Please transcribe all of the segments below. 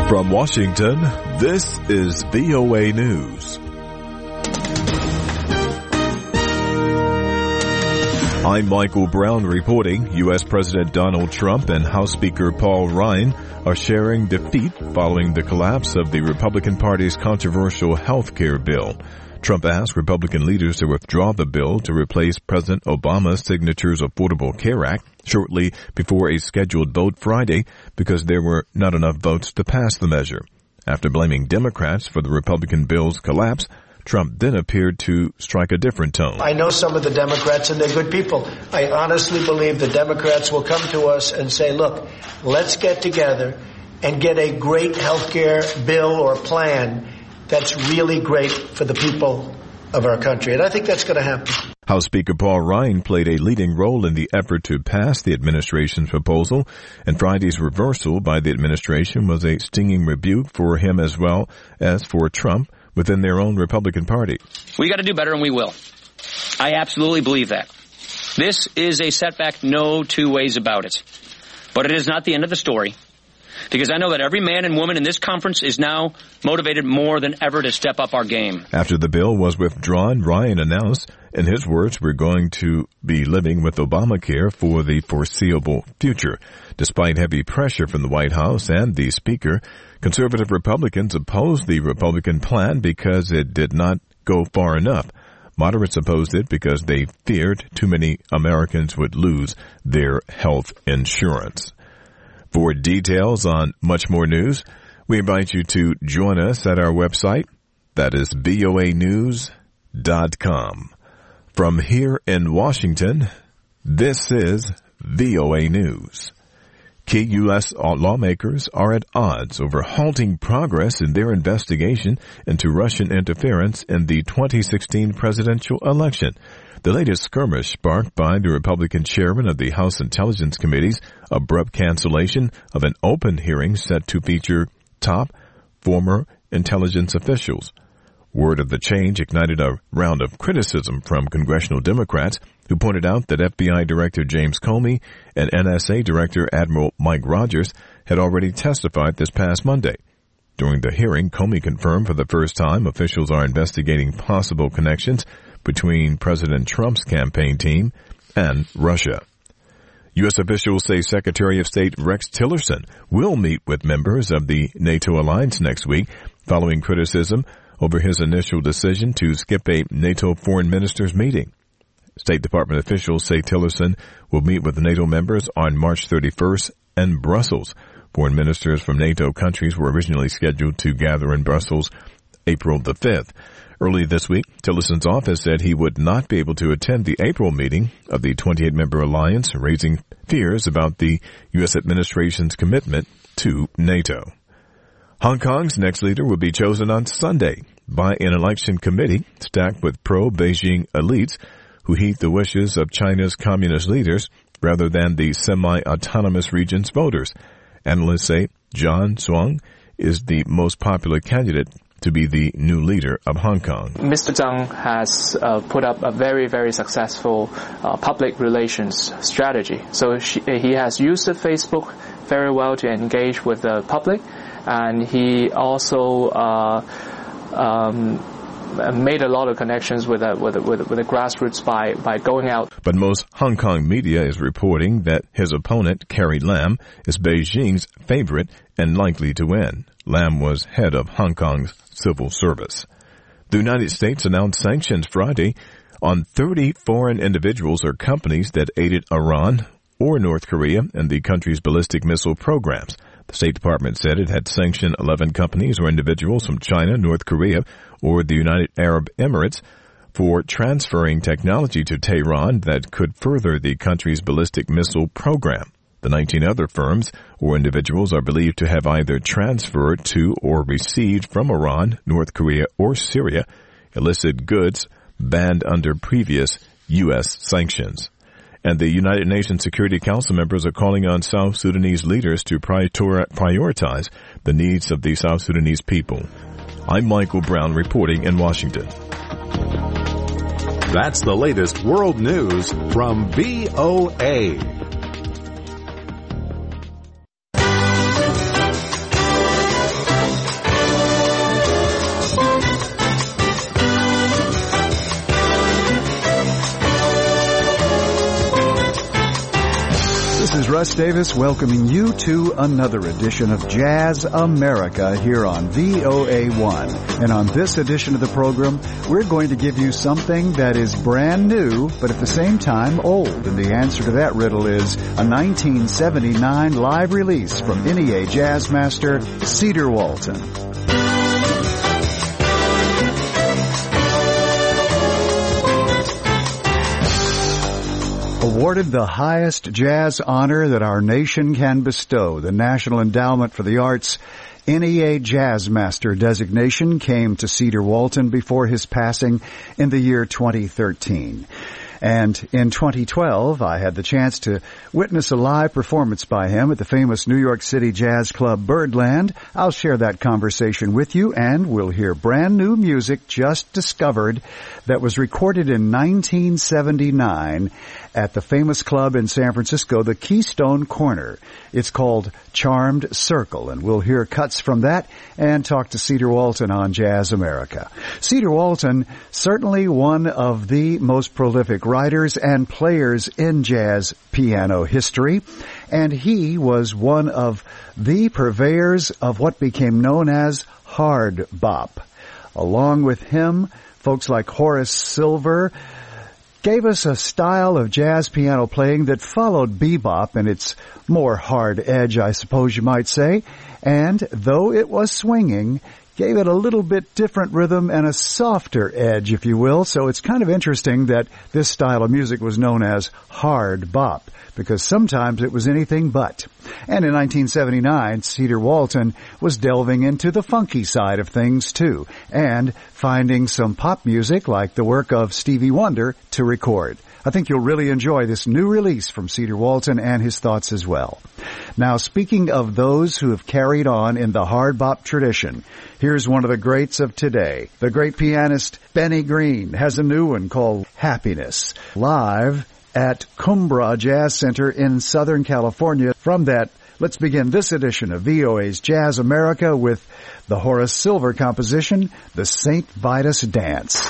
From Washington, this is VOA News. I'm Michael Brown reporting. U.S. President Donald Trump and House Speaker Paul Ryan are sharing defeat following the collapse of the Republican Party's controversial health care bill. Trump asked Republican leaders to withdraw the bill to replace President Obama's signature's Affordable Care Act shortly before a scheduled vote Friday because there were not enough votes to pass the measure. After blaming Democrats for the Republican bill's collapse, Trump then appeared to strike a different tone. I know some of the Democrats, and they're good people. I honestly believe the Democrats will come to us and say, look, let's get together and get a great health care bill or plan that's really great for the people of our country. And I think that's going to happen. House Speaker Paul Ryan played a leading role in the effort to pass the administration's proposal, and Friday's reversal by the administration was a stinging rebuke for him as well as for Trump within their own Republican Party. We got to do better, and we will. I absolutely believe that. This is a setback, no two ways about it. But it is not the end of the story, because I know that every man and woman in this conference is now motivated more than ever to step up our game. After the bill was withdrawn, Ryan announced, in his words, we're going to be living with Obamacare for the foreseeable future. Despite heavy pressure from the White House and the Speaker, conservative Republicans opposed the Republican plan because it did not go far enough. Moderates opposed it because they feared too many Americans would lose their health insurance. For details on much more news, we invite you to join us at our website. That is voanews.com. From here in Washington, this is VOA News. Key U.S. lawmakers are at odds over halting progress in their investigation into Russian interference in the 2016 presidential election. The latest skirmish sparked by the Republican chairman of the House Intelligence Committee's abrupt cancellation of an open hearing set to feature top former intelligence officials. Word of the change ignited a round of criticism from congressional Democrats who pointed out that FBI Director James Comey and NSA Director Admiral Mike Rogers had already testified this past Monday. During the hearing, Comey confirmed for the first time officials are investigating possible connections between President Trump's campaign team and Russia. U.S. officials say Secretary of State Rex Tillerson will meet with members of the NATO alliance next week following criticism over his initial decision to skip a NATO foreign ministers meeting. State Department officials say Tillerson will meet with NATO members on March 31st in Brussels. Foreign ministers from NATO countries were originally scheduled to gather in Brussels April the 5th. Early this week, Tillerson's office said he would not be able to attend the April meeting of the 28-member alliance, raising fears about the U.S. administration's commitment to NATO. Hong Kong's next leader will be chosen on Sunday by an election committee stacked with pro-Beijing elites who heed the wishes of China's communist leaders rather than the semi-autonomous region's voters. Analysts say John Tsang is the most popular candidate to be the new leader of Hong Kong. Mr. Tsang has put up a very, very successful public relations strategy. So he has used Facebook very well to engage with the public, and he also made a lot of connections with the grassroots by going out. But most Hong Kong media is reporting that his opponent, Carrie Lam, is Beijing's favorite and likely to win. Lam was head of Hong Kong's civil service. The United States announced sanctions Friday on 30 foreign individuals or companies that aided Iran or North Korea in the country's ballistic missile programs. The State Department said it had sanctioned 11 companies or individuals from China, North Korea, or the United Arab Emirates for transferring technology to Tehran that could further the country's ballistic missile program. The 19 other firms or individuals are believed to have either transferred to or received from Iran, North Korea, or Syria illicit goods banned under previous U.S. sanctions. And the United Nations Security Council members are calling on South Sudanese leaders to prioritize the needs of the South Sudanese people. I'm Michael Brown reporting in Washington. That's the latest world news from VOA. is Russ Davis welcoming you to another edition of Jazz America here on VOA1. And on this edition of the program, we're going to give you something that is brand new, but at the same time old. And the answer to that riddle is a 1979 live release from NEA jazz master Cedar Walton. Awarded the highest jazz honor that our nation can bestow, the National Endowment for the Arts, NEA Jazz Master designation came to Cedar Walton before his passing in the year 2013. And in 2012, I had the chance to witness a live performance by him at the famous New York City jazz club Birdland. I'll share that conversation with you, and we'll hear brand new music just discovered that was recorded in 1979 at the famous club in San Francisco, the Keystone Corner. It's called Charmed Circle, and we'll hear cuts from that and talk to Cedar Walton on Jazz America. Cedar Walton, certainly one of the most prolific writers and players in jazz piano history, and he was one of the purveyors of what became known as hard bop. Along with him, folks like Horace Silver gave us a style of jazz piano playing that followed bebop in its more hard edge, I suppose you might say, and though it was swinging, gave it a little bit different rhythm and a softer edge, if you will. So it's kind of interesting that this style of music was known as hard bop, because sometimes it was anything but. And in 1979, Cedar Walton was delving into the funky side of things too, and finding some pop music like the work of Stevie Wonder to record. I think you'll really enjoy this new release from Cedar Walton and his thoughts as well. Now, speaking of those who have carried on in the hard bop tradition, here's one of the greats of today. The great pianist Benny Green has a new one called Happiness, live at Cumbra Jazz Center in Southern California. From that, let's begin this edition of VOA's Jazz America with the Horace Silver composition, the St. Vitus Dance.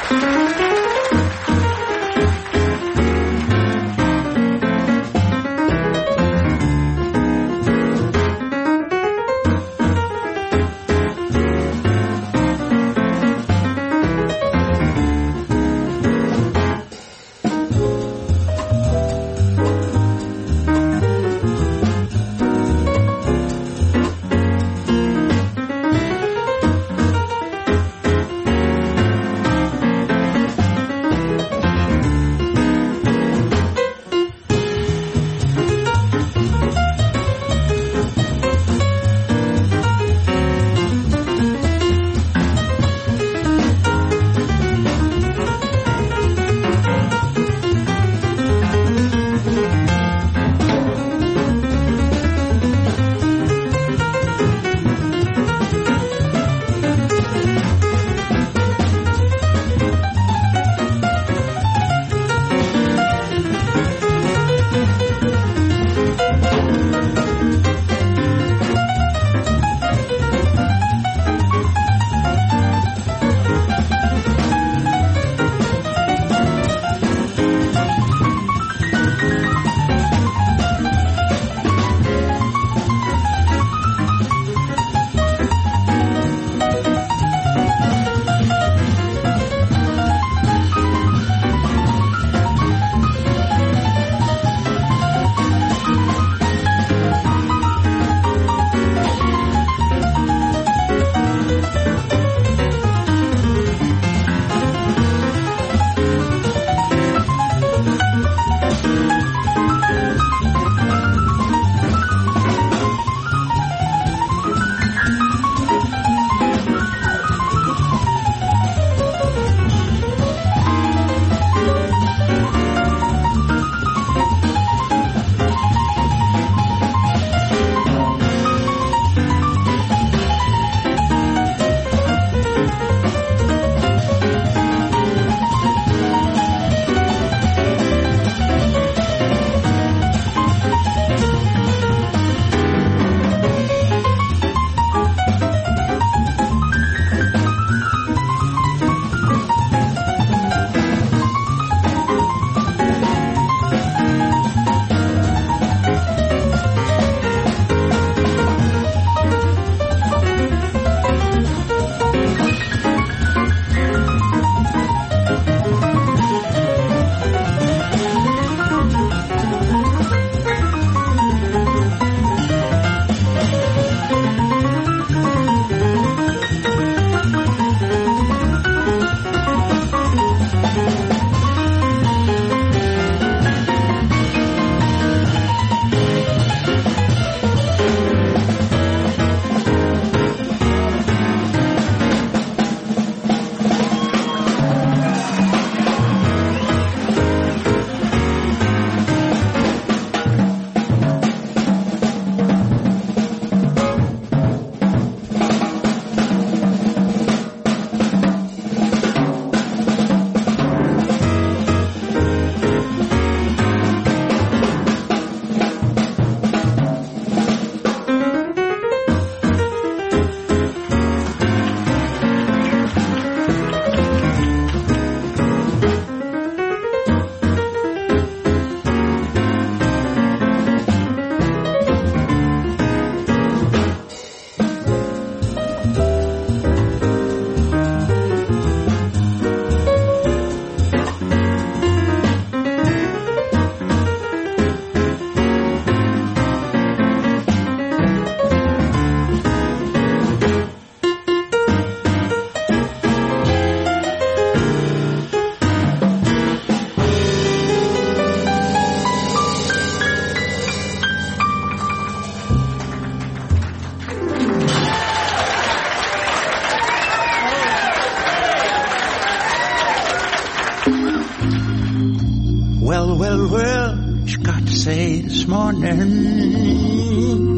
Well, you got to say this morning.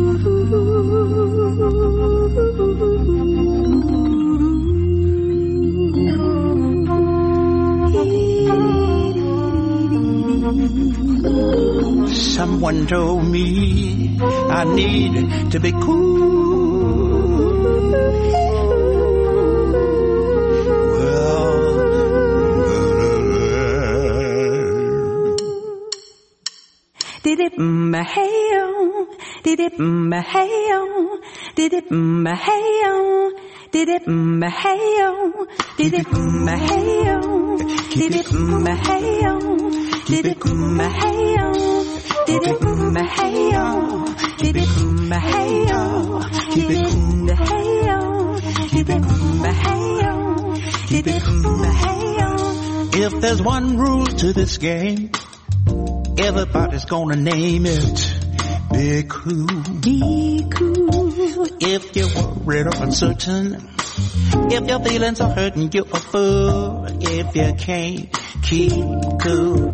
Someone told me I need to be cool. Did it hey-o, did it hey-o, did it hey-o, did it hey-o, did it hey-o, did it hey-o, did it hey-o, did it hey-o, did it hey-o, did it hey-o, did it hey-o, did it hey-o. If there's one rule to this game, everybody's gonna name it. Be cool. Be cool. If you're worried or uncertain, if your feelings are hurting, you're a fool. If you can't keep cool.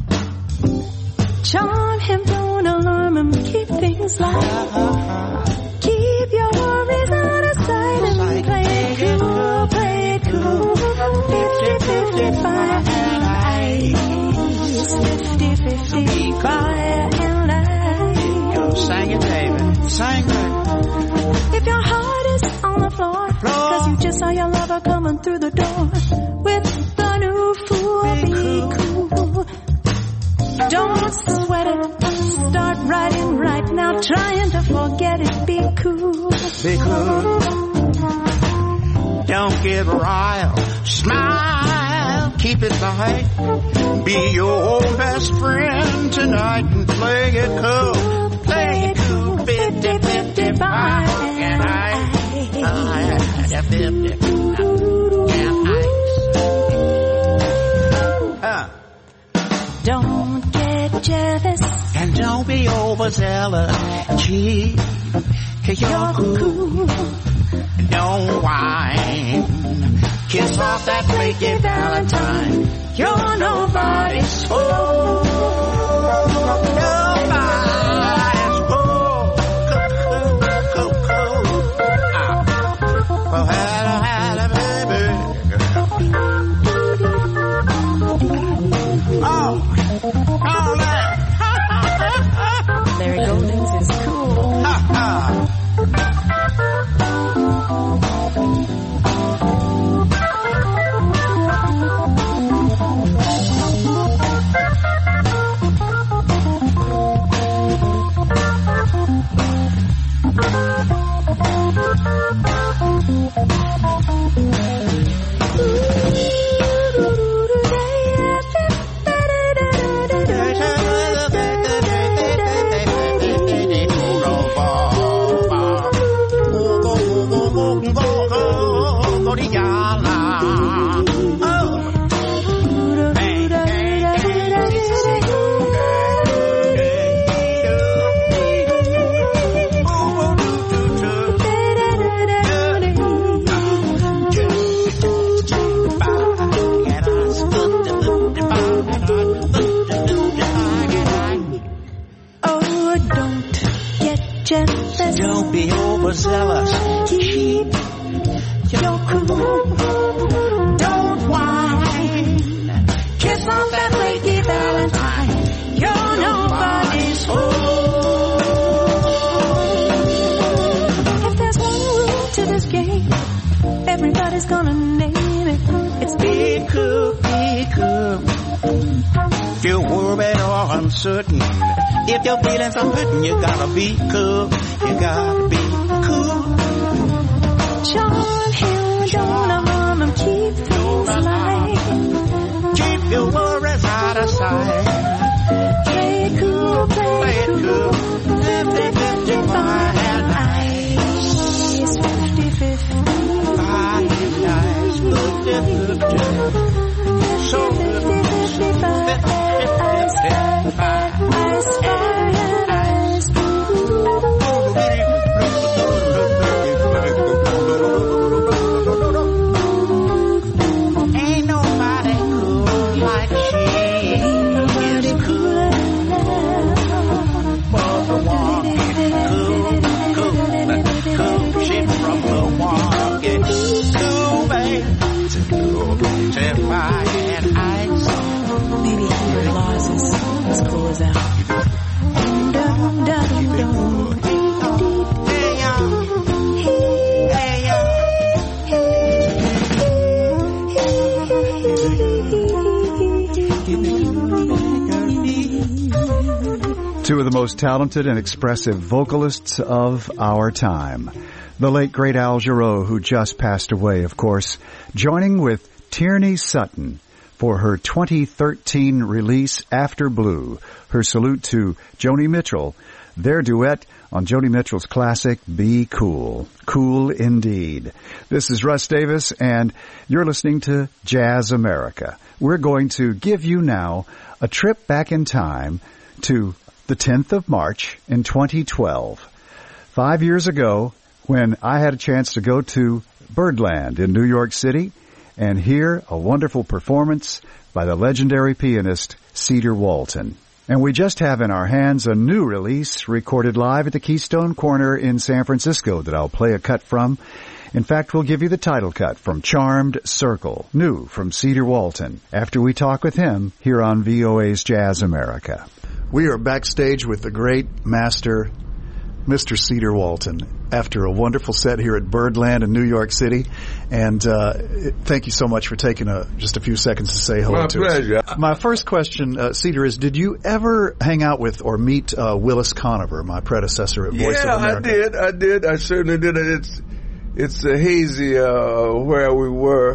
Charm him, don't alarm him, keep things light. Keep your worries out of sight and play it cool, play it cool. 50-55 and ice. 50-50 fire and ice. Go sing it, David. Sing it. If your heart is on the floor, cause you just saw your lover coming through the door with the new fool, be cool. Don't sweat it, start writing right now, trying to forget it, be cool. Be cool. Don't get riled, smile, keep it light. Be your old best friend tonight and play it cool. Play it cool, 50-55 and ice. 50 and ice. Don't get jealous and don't be overzealous. Keep you're cool. Don't whine. Kiss off that flaky Valentine. You're nobody's fool. Nobody's fool. Cool. Oh, hello, baby. Oh, Larry Goldings is cool. Don't be overzealous. Keep your cool. Don't whine. Kiss off that flaky Valentine. You're nobody's fool. If there's one rule to this game, everybody's gonna name it. It's be cool, be cool. If you're worried or uncertain, if your feelings are hurting, you gotta be cool. You gotta be cool. Charm him, don't alarm him, keep things light. Keep your worries out of sight. Play it cool, play it cool. 50-55 and ice. 50-50. Fine and ice. 50-50. So 50-55 ice. Ice, ice, ice. Two of the most talented and expressive vocalists of our time. The late great Al Jarreau, who just passed away, of course, joining with Tierney Sutton for her 2013 release, After Blue. Her salute to Joni Mitchell, their duet on Joni Mitchell's classic, Be Cool. Cool indeed. This is Russ Davis, and you're listening to Jazz America. We're going to give you now a trip back in time to the 10th of March in 2012. 5 years ago, when I had a chance to go to Birdland in New York City and hear a wonderful performance by the legendary pianist Cedar Walton. And we just have in our hands a new release recorded live at the Keystone Corner in San Francisco that I'll play a cut from. In fact, we'll give you the title cut from Charmed Circle, new from Cedar Walton, after we talk with him here on VOA's Jazz America. We are backstage with the great master, Mr. Cedar Walton, after a wonderful set here at Birdland in New York City. And thank you so much for taking just a few seconds to say hello to us. My pleasure. My first question, Cedar, is did you ever hang out with or meet Willis Conover, my predecessor at Voice of America? Yeah, I did. I certainly did. It's hazy where we were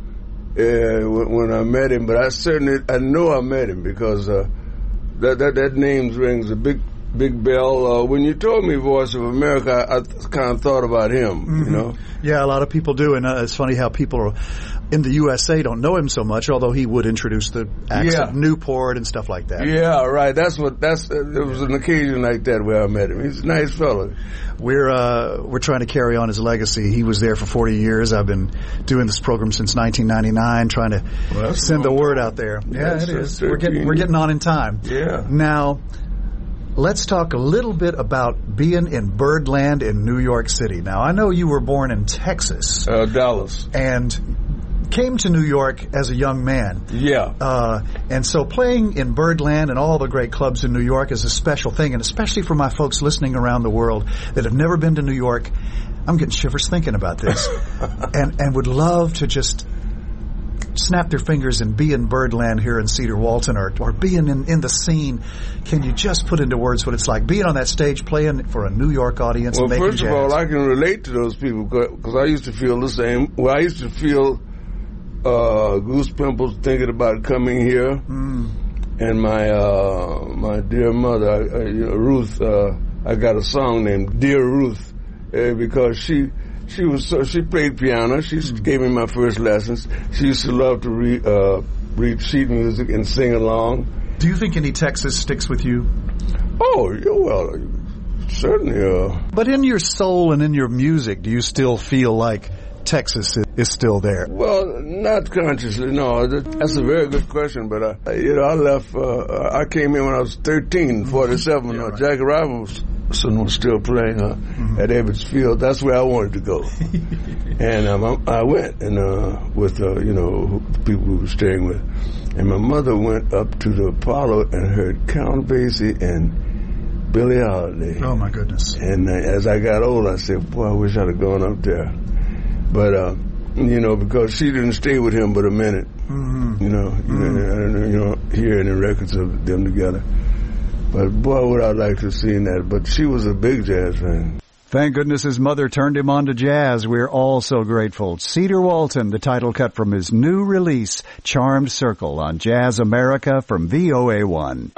when I met him, but I know I met him because that name rings a big bell. When you told me Voice of America, I kind of thought about him, you know? Yeah, a lot of people do, and it's funny how people in the USA don't know him so much, although he would introduce the acts of Newport and stuff like that. Yeah, right. It was an occasion like that where I met him. He's a nice fellow. We're trying to carry on his legacy. He was there for 40 years. I've been doing this program since 1999, trying to send the word out there. Yeah, it is. We're getting on in time. Yeah. Now, let's talk a little bit about being in Birdland in New York City. Now, I know you were born in Texas. Dallas. And came to New York as a young man. Yeah. And so playing in Birdland and all the great clubs in New York is a special thing, and especially for my folks listening around the world that have never been to New York. I'm getting shivers thinking about this. and would love to just snap their fingers and be in Birdland here in Cedar Walton or being in the scene. Can you just put into words what it's like being on that stage playing for a New York audience and making jazz? Well, first of all, I can relate to those people because I used to feel the same. Well, I used to feel goose pimples thinking about coming here. And my dear mother, Ruth, I got a song named Dear Ruth because she played piano. She gave me my first lessons. She used to love to read sheet music and sing along. Do you think any Texas sticks with you? Oh, well, certainly. But in your soul and in your music, do you still feel like Texas is still there? Well, not consciously, no. That's a very good question, but I left. I came in when I was 13, 47. Right. Jackie Robinson was still playing at Ebbets Field. That's where I wanted to go, and I went and with the people we were staying with, and my mother went up to the Apollo and heard Count Basie and Billie Holiday. Oh my goodness! And as I got old, I said, "Boy, I wish I'd have gone up there." But because she didn't stay with him but a minute. I don't hear any records of them together. But boy, would I like to have seen that. But she was a big jazz fan. Thank goodness his mother turned him on to jazz. We're all so grateful. Cedar Walton, the title cut from his new release, Charmed Circle, on Jazz America from VOA1.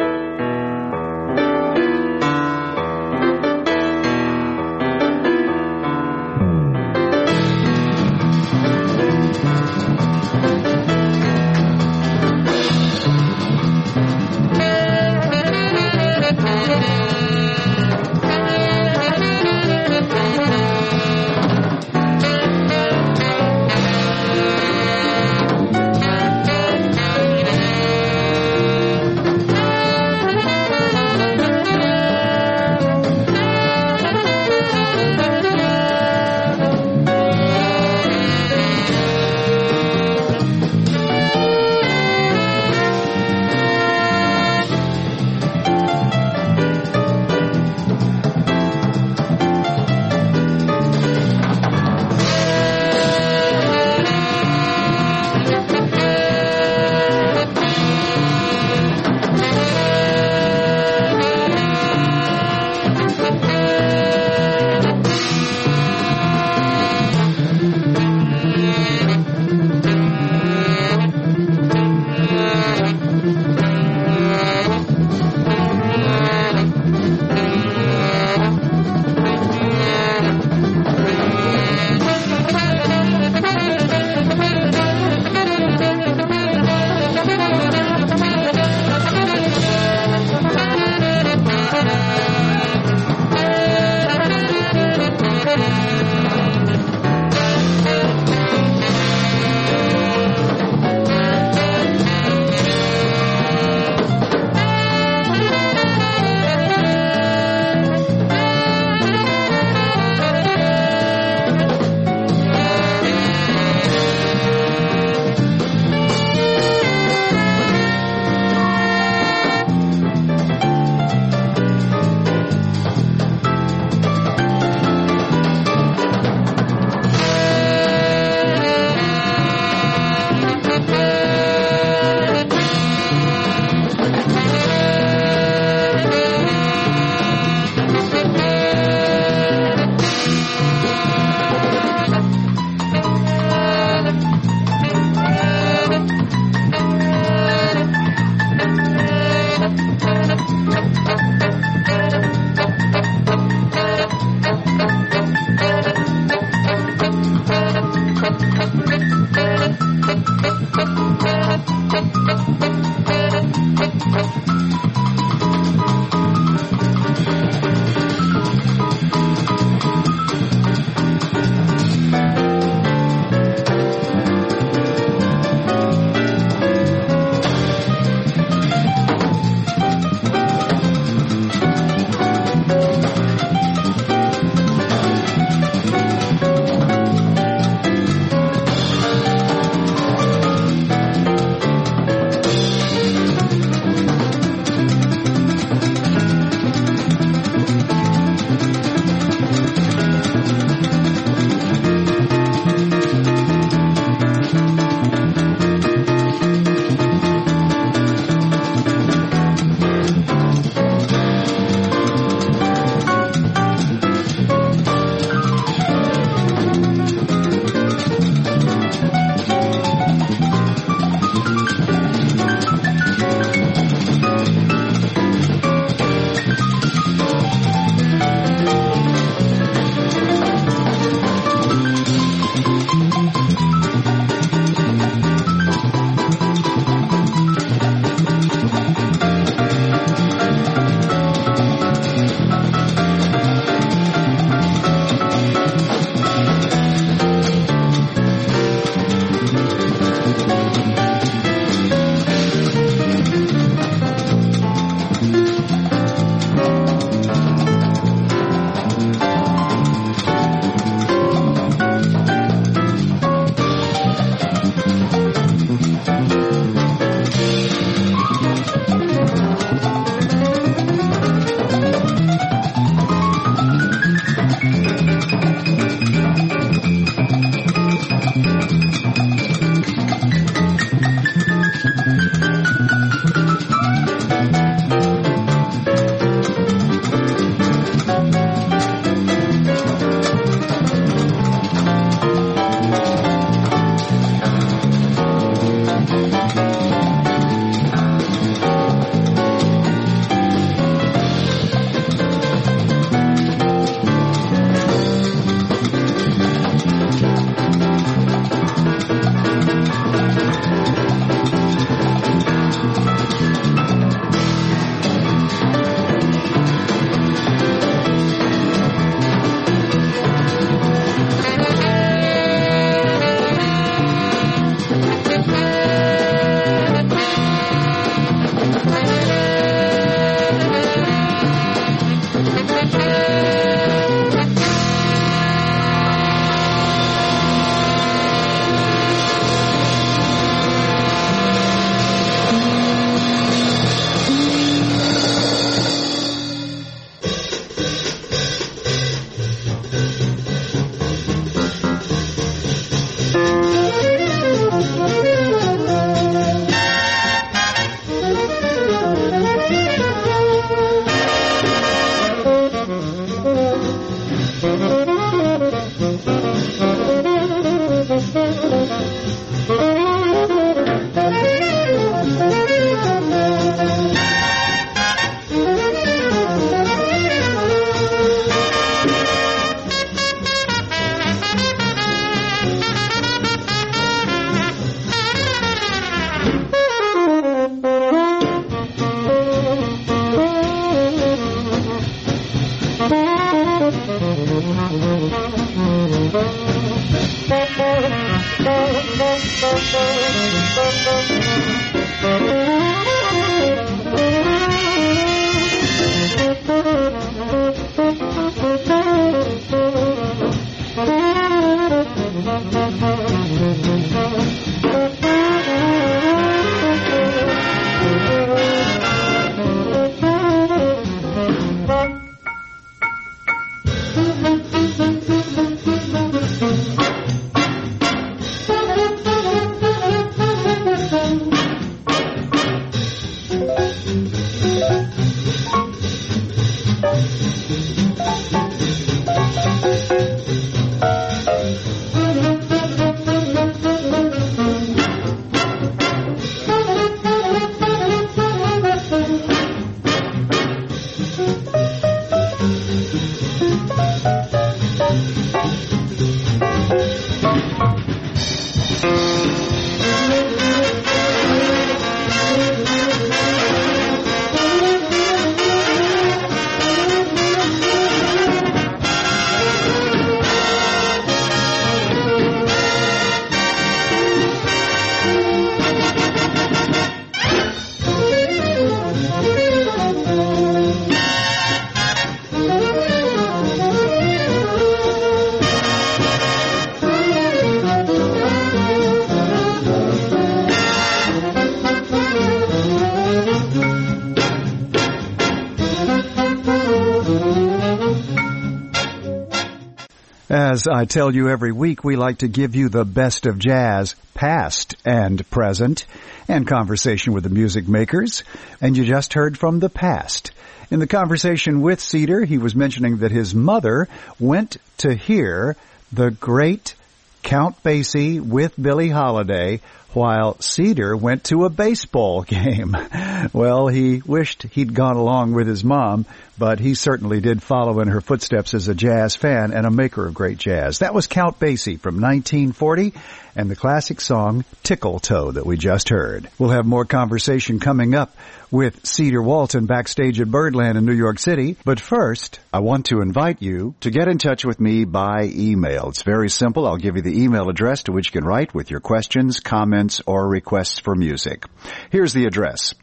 As I tell you every week, we like to give you the best of jazz, past and present, and conversation with the music makers. And you just heard from the past. In the conversation with Cedar, he was mentioning that his mother went to hear the great Count Basie with Billie Holiday while Cedar went to a baseball game. Well, he wished he'd gone along with his mom, but he certainly did follow in her footsteps as a jazz fan and a maker of great jazz. That was Count Basie from 1940 and the classic song Tickle Toe that we just heard. We'll have more conversation coming up with Cedar Walton backstage at Birdland in New York City. But first, I want to invite you to get in touch with me by email. It's very simple. I'll give you the email address to which you can write with your questions, comments, or requests for music. Here's the address: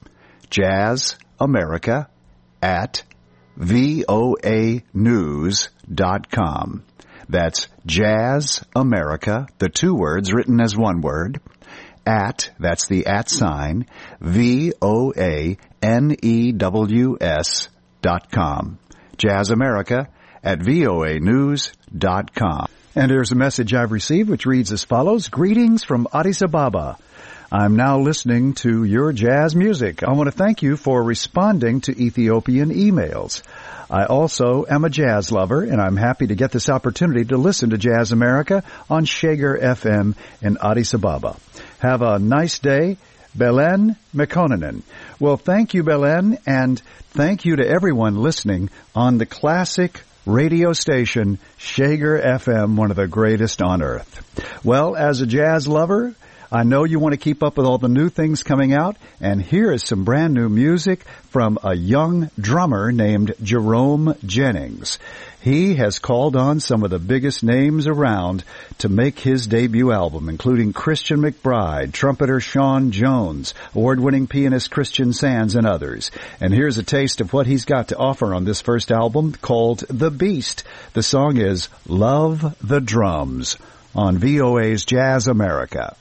jazzamerica@voanews.com. That's jazzamerica, the two words written as one word, that's the @ sign, VOANEWS.com. jazzamerica@voanews.com. And here's a message I've received which reads as follows: Greetings from Addis Ababa. I'm now listening to your jazz music. I want to thank you for responding to Ethiopian emails. I also am a jazz lover, and I'm happy to get this opportunity to listen to Jazz America on Shager FM in Addis Ababa. Have a nice day. Belen Mekonnen. Well, thank you, Belen, and thank you to everyone listening on the classic radio station Shager FM, one of the greatest on earth. Well, as a jazz lover, I know you want to keep up with all the new things coming out, and here is some brand new music from a young drummer named Jerome Jennings. He has called on some of the biggest names around to make his debut album, including Christian McBride, trumpeter Sean Jones, award-winning pianist Christian Sands, and others. And here's a taste of what he's got to offer on this first album called The Beast. The song is Love the Drums on VOA's Jazz America.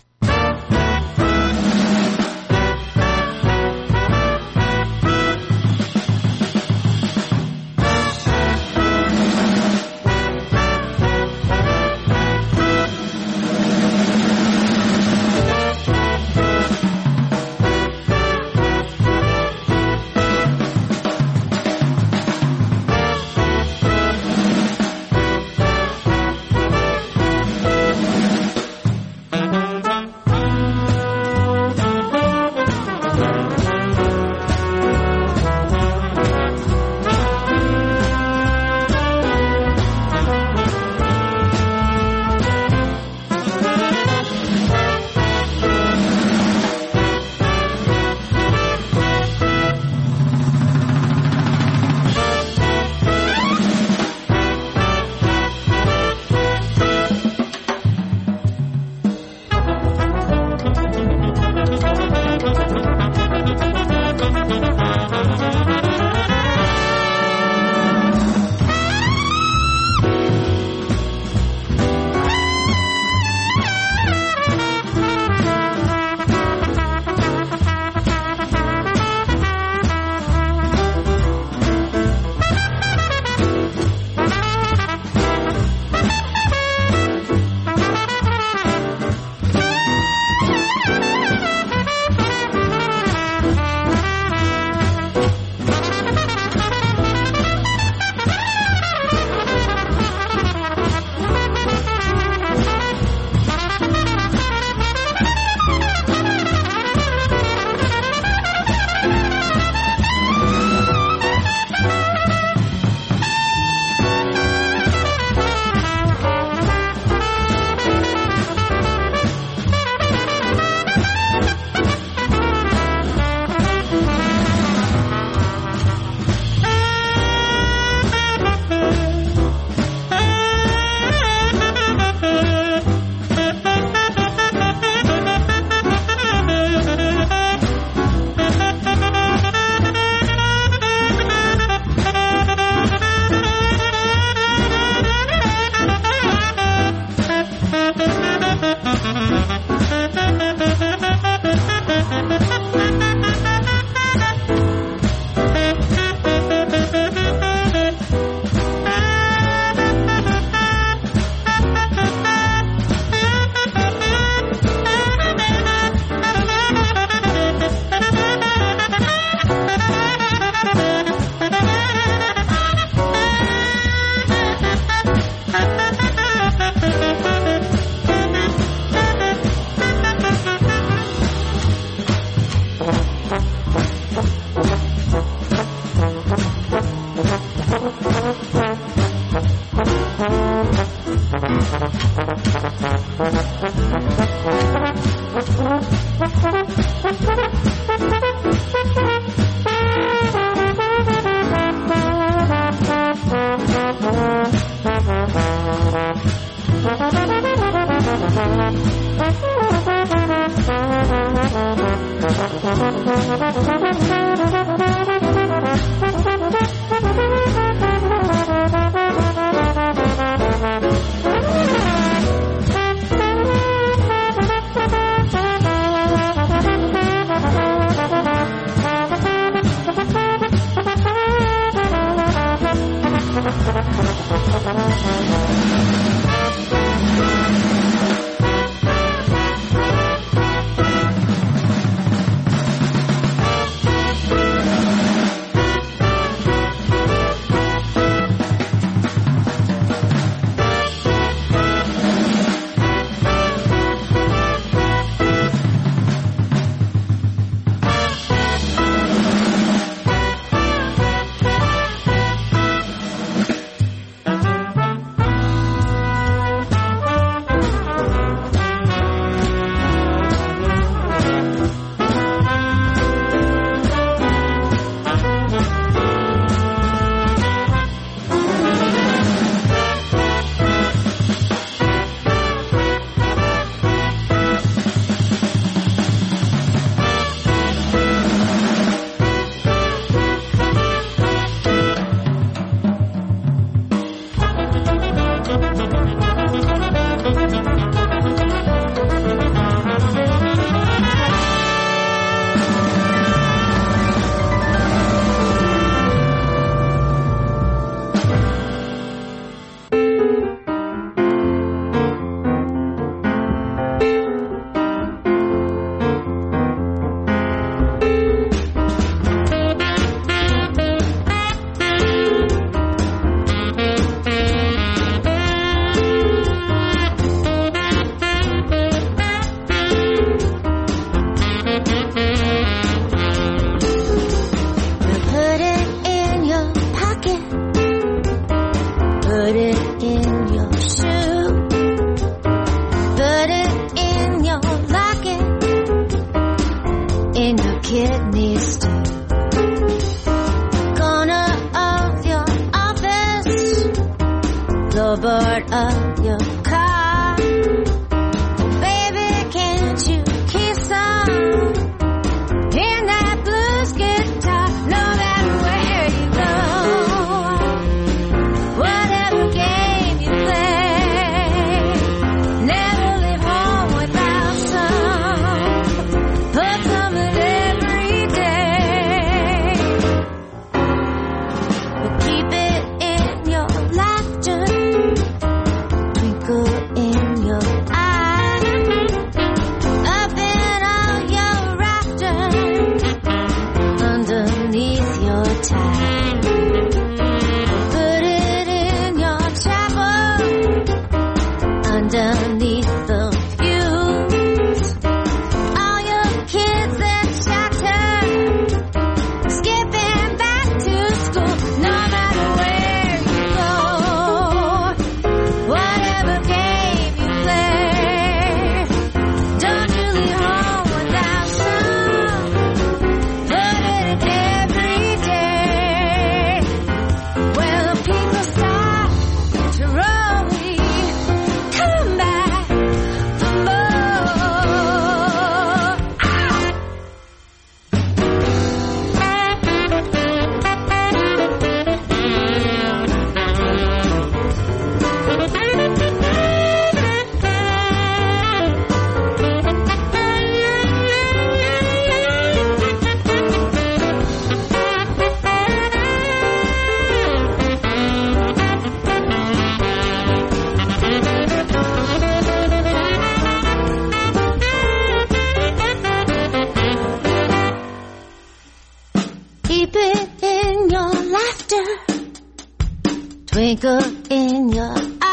twinkle in your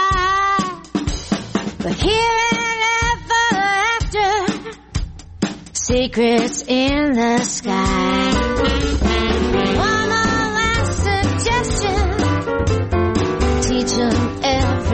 eye. But here and ever after, secrets in the sky. One more last suggestion, teach them every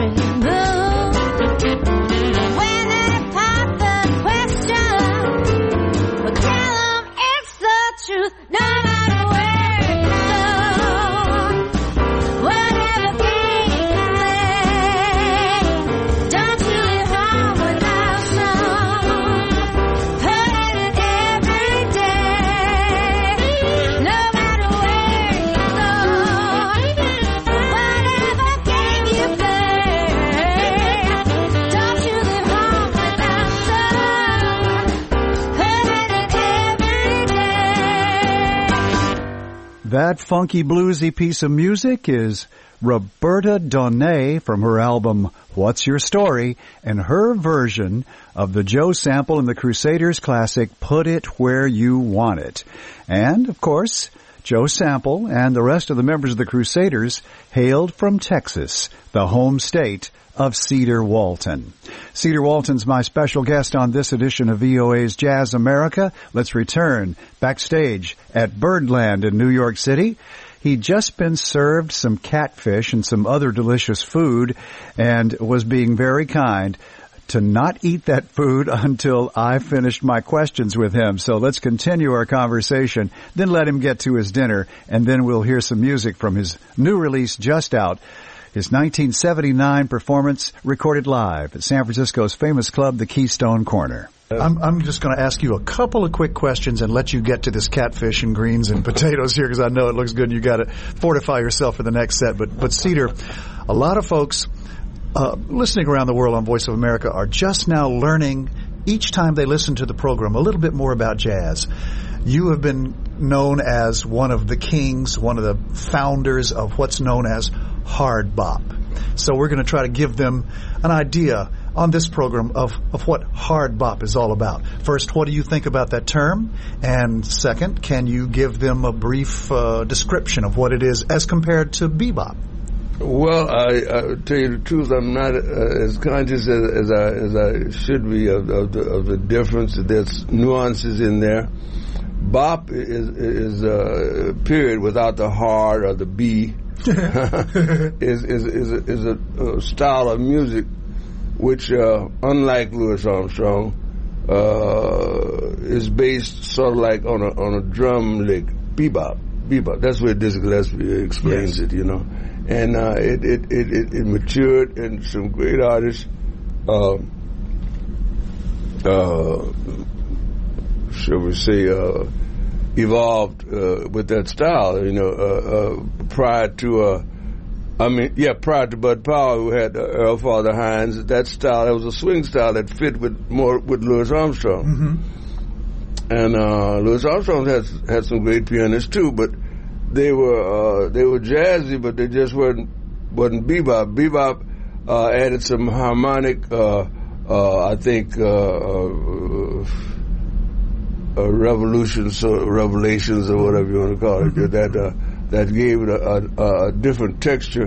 That funky bluesy piece of music is Roberta Donay from her album What's Your Story, and her version of the Joe Sample and the Crusaders classic Put It Where You Want It. And, of course, Joe Sample and the rest of the members of the Crusaders hailed from Texas, the home state of Cedar Walton. Cedar Walton's my special guest on this edition of VOA's Jazz America. Let's return backstage at Birdland in New York City. He'd just been served some catfish and some other delicious food and was being very kind to not eat that food until I finished my questions with him. So let's continue our conversation, then let him get to his dinner, and then we'll hear some music from his new release just out. His 1979 performance recorded live at San Francisco's famous club, the Keystone Corner. I'm just going to ask you a couple of quick questions and let you get to this catfish and greens and potatoes here because I know it looks good and you got to fortify yourself for the next set. But Cedar, a lot of folks listening around the world on Voice of America are just now learning each time they listen to the program a little bit more about jazz. You have been known as one of the kings, one of the founders of what's known as hard bop. So we're going to try to give them an idea on this program of what hard bop is all about. First, what do you think about that term? And second, can you give them a brief description of what it is as compared to bebop? Well, I tell you the truth, I'm not as conscious as I should be of the difference. There's nuances in there. Bop is a period without the hard or the B. is a style of music which, unlike Louis Armstrong, is based sort of like on a drum lick, bebop. That's where Dizzy Gillespie explains it, you know. And it matured, and some great artists, shall we say, evolved with that style, you know, prior to Bud Powell, who had Earl Father Hines. That style, that was a swing style that fit with Louis Armstrong. Mm-hmm. And Louis Armstrong had some great pianists too, but they were jazzy, but they just wasn't bebop. Bebop added some harmonic, I think, revelations or whatever you want to call it, that gave it a different texture,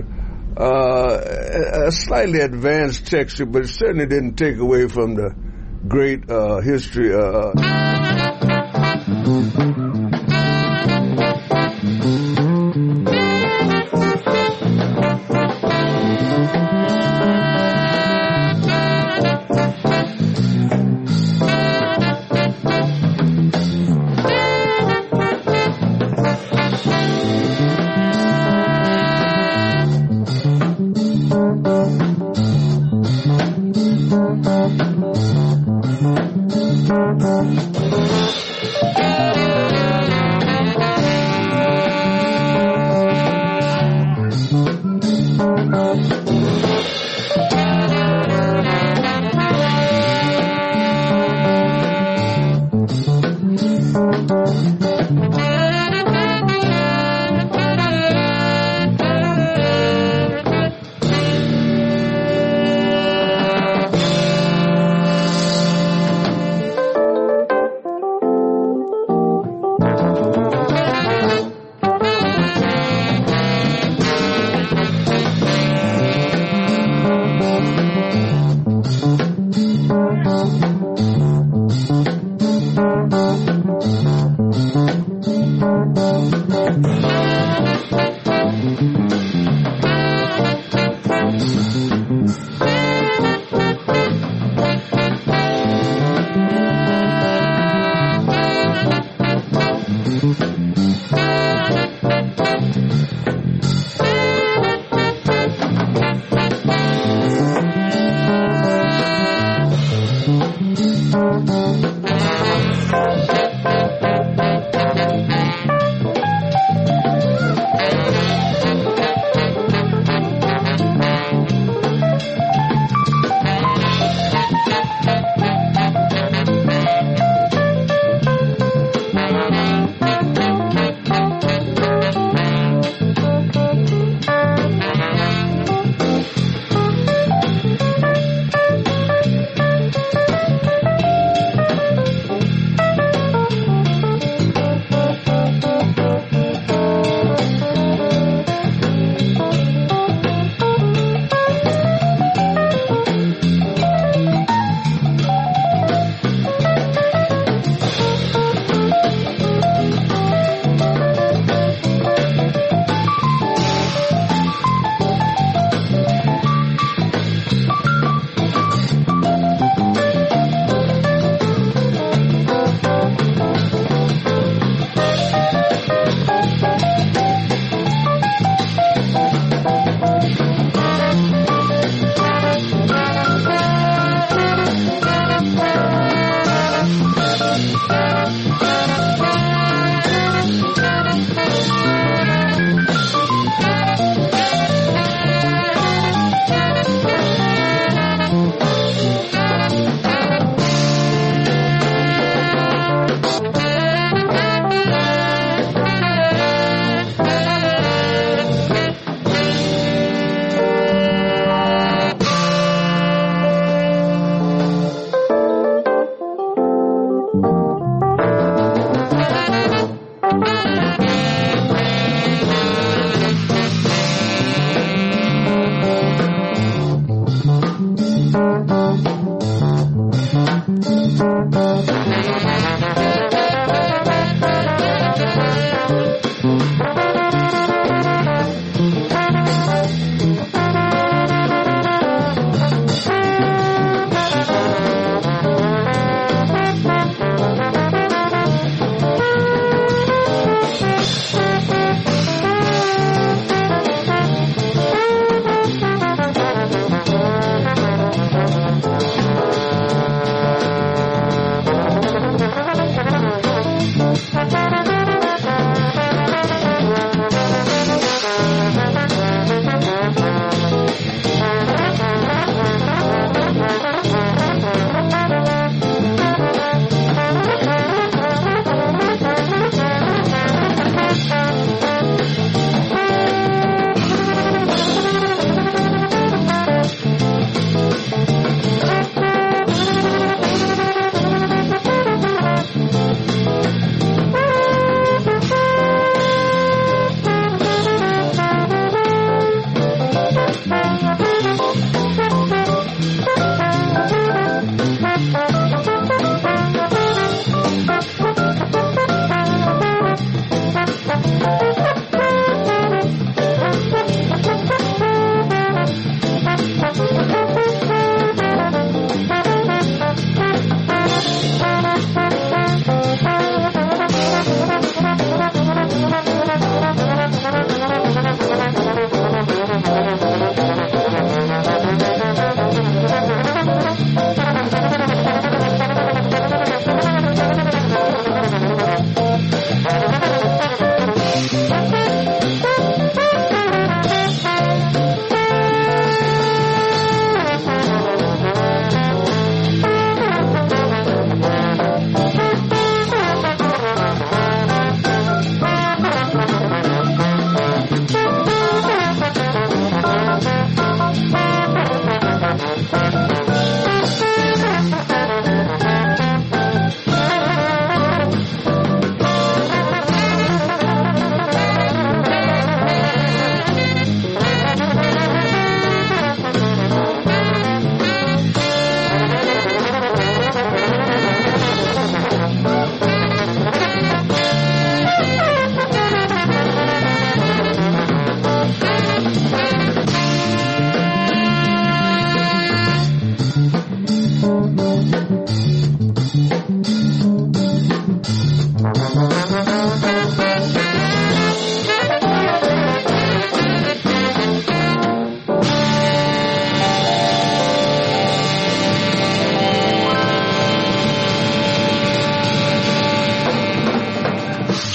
a slightly advanced texture, but it certainly didn't take away from the great history.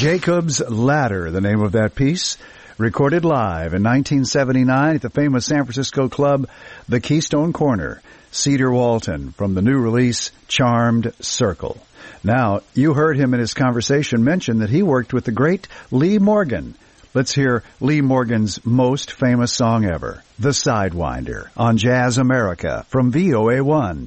Jacob's Ladder, the name of that piece, recorded live in 1979 at the famous San Francisco club, the Keystone Corner. Cedar Walton from the new release, Charmed Circle. Now, you heard him in his conversation mention that he worked with the great Lee Morgan. Let's hear Lee Morgan's most famous song ever, The Sidewinder, on Jazz America from VOA1.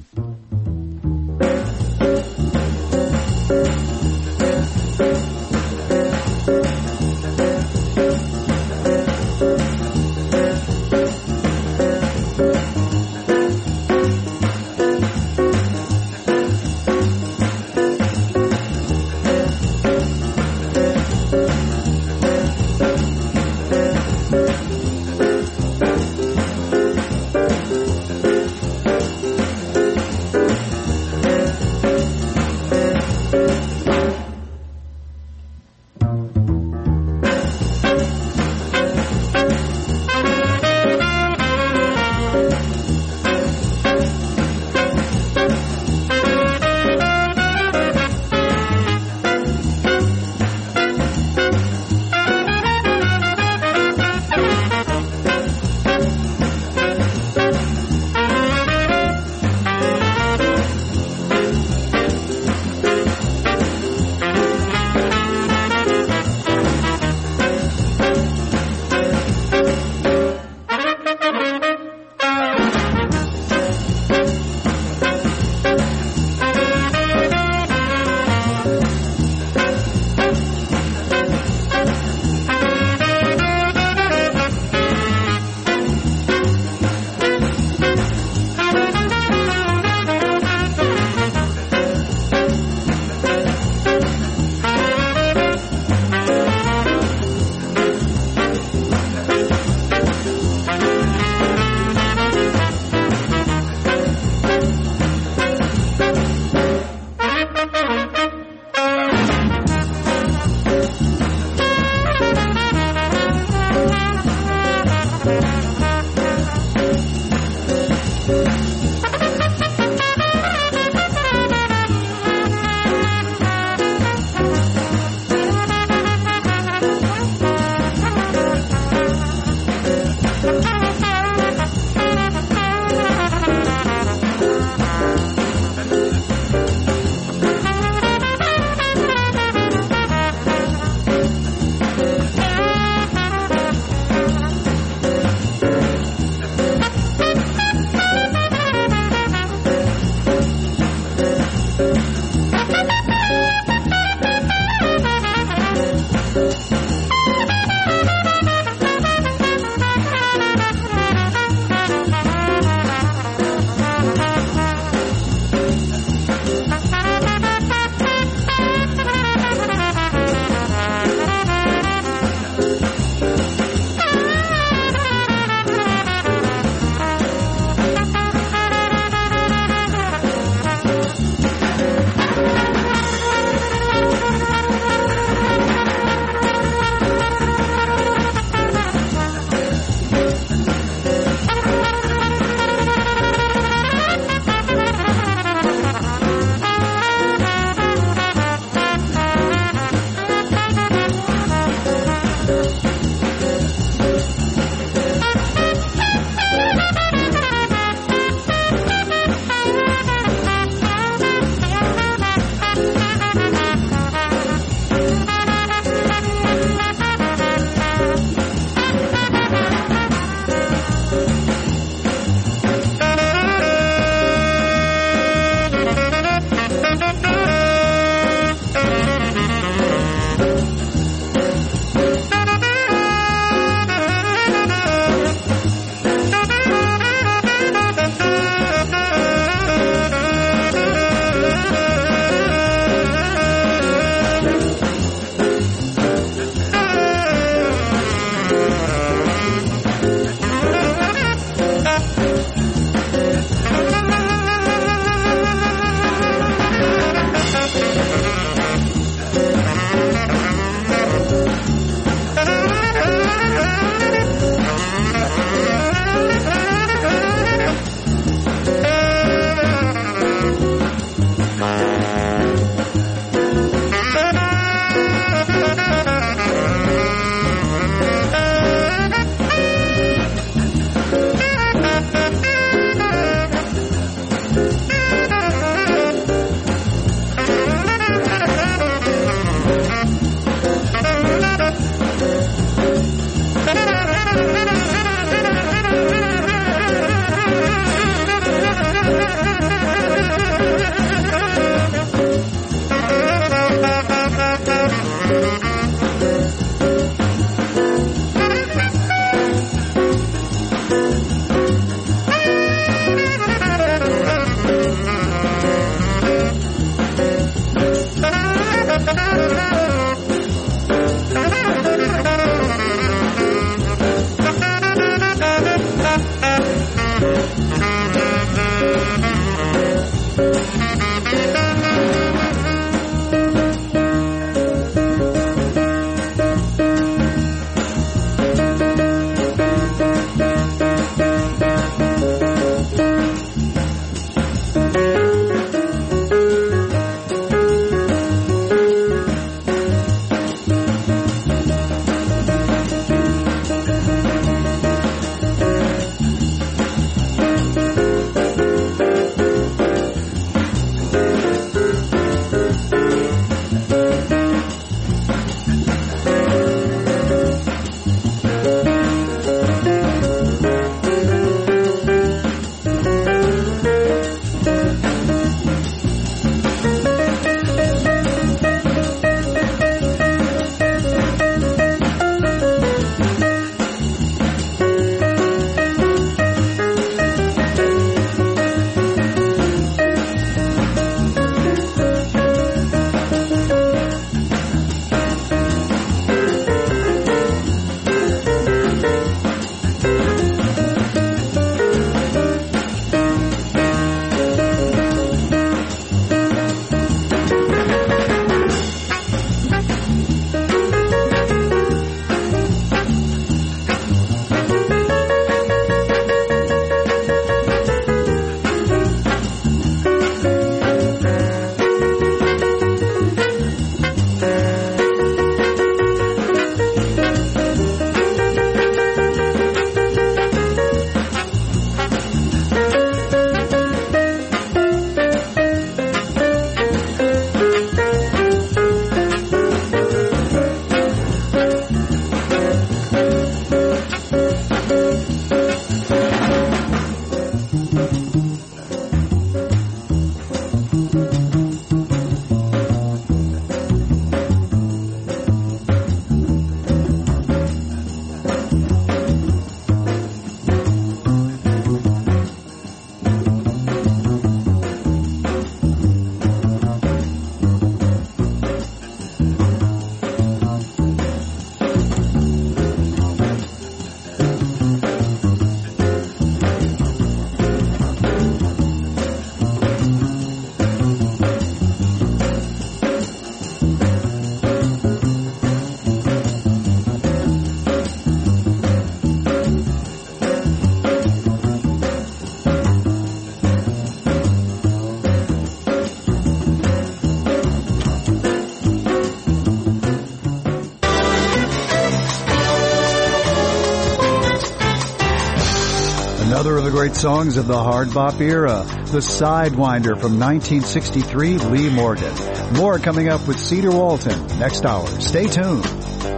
great songs of the hard bop era. The Sidewinder from 1963, Lee Morgan. More coming up with Cedar Walton next hour. Stay tuned.